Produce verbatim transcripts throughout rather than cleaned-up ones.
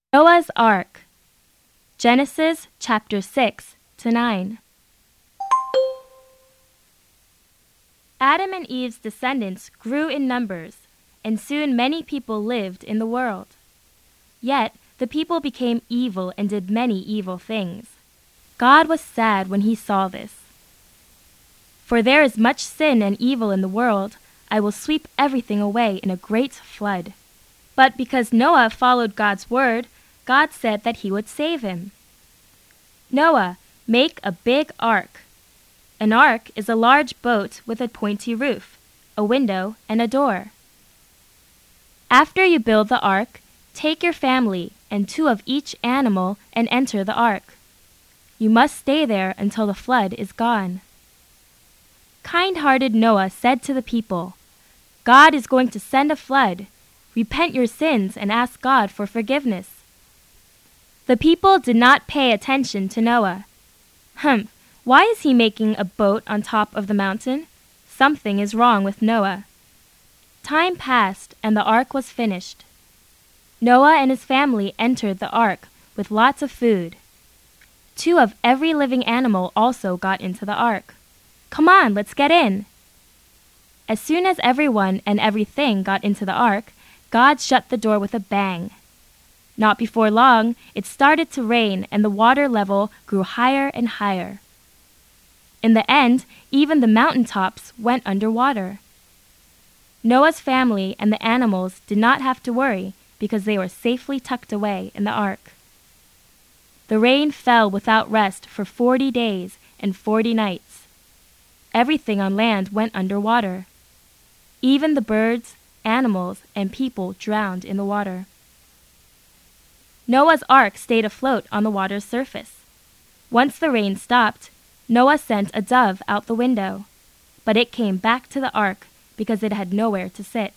Noah's Ark. Genesis chapter six to nine. Adam and Eve's descendants grew in numbers, and soon many people lived in the world. Yet the people became evil and did many evil things. God was sad when he saw this. For there is much sin and evil in the world, I will sweep everything away in a great flood. But because Noah followed God's word, God said that he would save him. Noah, make a big ark. An ark is a large boat with a pointy roof, a window, and a door. After you build the ark, take your family and two of each animal and enter the ark. You must stay there until the flood is gone. Kind-hearted Noah said to the people, God is going to send a flood. Repent your sins and ask God for forgiveness. The people did not pay attention to Noah. Humph, why is he making a boat on top of the mountain? Something is wrong with Noah. Time passed and the ark was finished. Noah and his family entered the ark with lots of food. Two of every living animal also got into the ark. Come on, let's get in. As soon as everyone and everything got into the ark, God shut the door with a bang. Not before long, it started to rain and the water level grew higher and higher. In the end, even the mountaintops went underwater. Noah's family and the animals did not have to worry because they were safely tucked away in the ark. The rain fell without rest for forty days and forty nights. Everything on land went underwater. Even the birds, animals, and people drowned in the water. Noah's ark stayed afloat on the water's surface. Once the rain stopped, Noah sent a dove out the window, but it came back to the ark because it had nowhere to sit.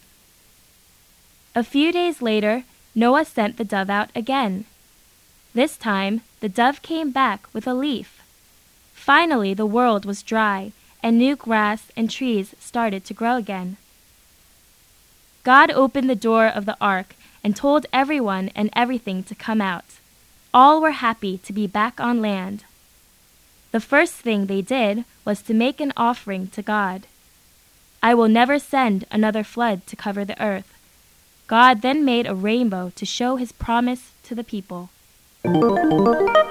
A few days later, Noah sent the dove out again. This time, the dove came back with a leaf. Finally, the world was dry, and new grass and trees started to grow again. God opened the door of the ark and told everyone and everything to come out. All were happy to be back on land. The first thing they did was to make an offering to God. I will never send another flood to cover the earth. God then made a rainbow to show his promise to the people.